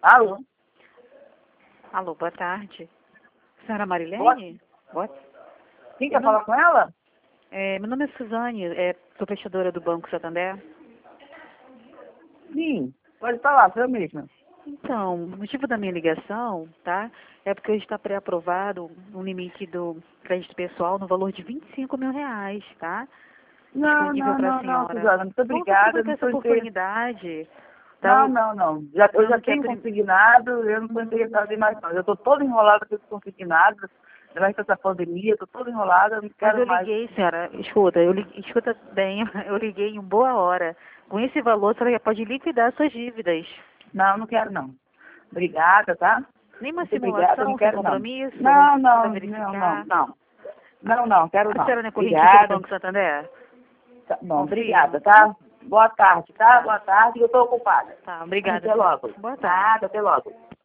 Alô? Alô, boa tarde. Senhora Marilene? Quem quer falar com ela? Meu nome é Suzane, sou prestadora do Banco Santander. Sim, pode falar, sou eu mesma. Então, o motivo da minha ligação, tá? É porque hoje está pré-aprovado um limite do crédito pessoal no valor de R$ 25.000, tá? Disponível para a senhora. Suzana, muito Como obrigada. você essa Não estou oportunidade? Tá? não. Eu já tenho consignado, eu não estou interessada em mais não. Eu estou toda enrolada com esse consignado, durante essa pandemia, estou toda enrolada, não Mas quero eu mais. liguei, senhora, escuta bem, eu liguei em boa hora. Com esse valor, a senhora já pode liquidar suas dívidas. Não quero não. Obrigada, tá? Nem uma Muito obrigada, simulação, não sem quero não. compromisso, Não, para não, verificar. não, quero A não. senhora não é correntista do Obrigada. Banco Santander? Tá bom, Confirma. obrigada, tá? Boa tarde, tá? Boa tarde, eu estou ocupada. Tá, obrigada. Até logo. Boa tarde. Nada, até logo.